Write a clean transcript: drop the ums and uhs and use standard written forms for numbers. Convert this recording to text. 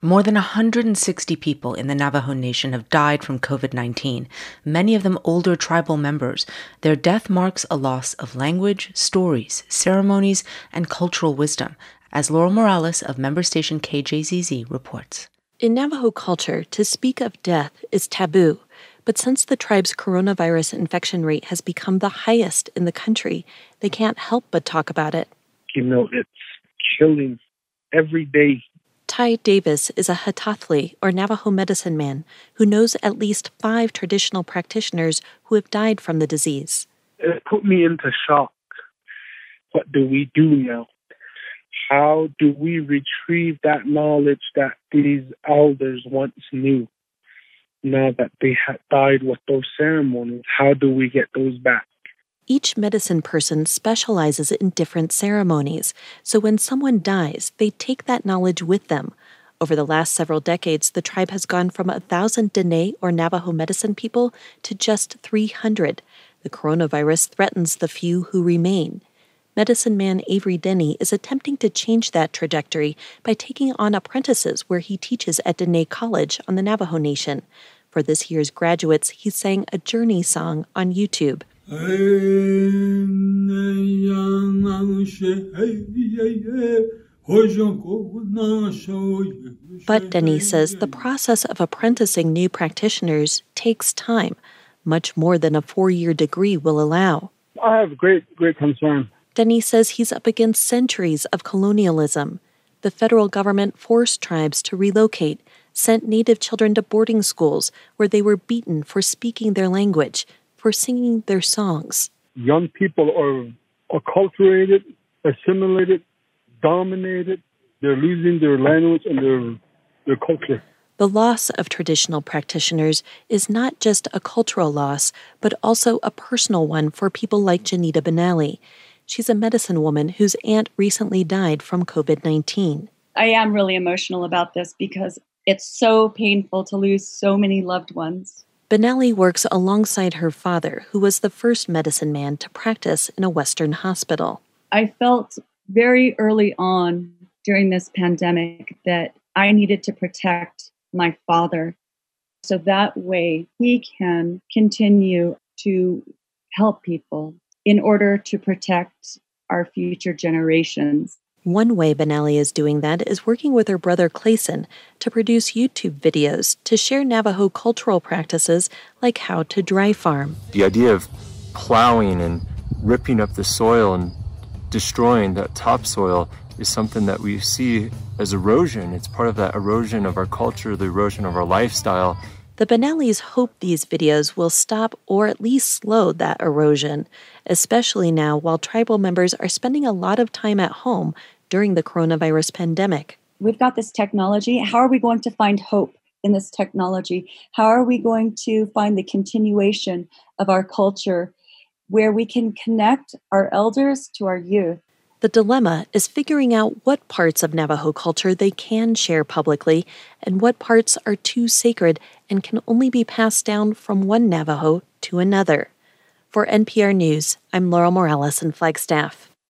More than 160 people in the Navajo Nation have died from COVID-19, many of them older tribal members. Their death marks a loss of language, stories, ceremonies, and cultural wisdom, as Laurel Morales of member station KJZZ reports. In Navajo culture, to speak of death is taboo, but since the tribe's coronavirus infection rate has become the highest in the country, they can't help but talk about it. It's killing every day. Ty Davis is a Hatathli, or Navajo medicine man, who knows at least 5 traditional practitioners who have died from the disease. It put me into shock. What do we do now? How do we retrieve that knowledge that these elders once knew? Now that they had died with those ceremonies, how do we get those back? Each medicine person specializes in different ceremonies, so when someone dies, they take that knowledge with them. Over the last several decades, the tribe has gone from 1,000 Dene or Navajo medicine people to just 300. The coronavirus threatens the few who remain. Medicine man Avery Denny is attempting to change that trajectory by taking on apprentices where he teaches at Dene College on the Navajo Nation. For this year's graduates, he sang a journey song on YouTube. But Denny says the process of apprenticing new practitioners takes time, much more than a 4-year degree will allow. I have great concern. Denny says he's up against centuries of colonialism. The federal government forced tribes to relocate, sent Native children to boarding schools where they were beaten for speaking their language, for singing their songs. Young people are acculturated, assimilated, dominated. They're losing their language and their culture. The loss of traditional practitioners is not just a cultural loss, but also a personal one for people like Janita Benally. She's a medicine woman whose aunt recently died from COVID-19. I am really emotional about this because it's so painful to lose so many loved ones. Benally works alongside her father, who was the first medicine man to practice in a Western hospital. I felt very early on during this pandemic that I needed to protect my father so that way he can continue to help people in order to protect our future generations. One way Benally is doing that is working with her brother Clayson to produce YouTube videos to share Navajo cultural practices like how to dry farm. The idea of plowing and ripping up the soil and destroying that topsoil is something that we see as erosion. It's part of that erosion of our culture, the erosion of our lifestyle. The Benallys hope these videos will stop or at least slow that erosion, especially now while tribal members are spending a lot of time at home during the coronavirus pandemic. We've got this technology. How are we going to find hope in this technology? How are we going to find the continuation of our culture where we can connect our elders to our youth? The dilemma is figuring out what parts of Navajo culture they can share publicly and what parts are too sacred and can only be passed down from one Navajo to another. For NPR News, I'm Laurel Morales in Flagstaff.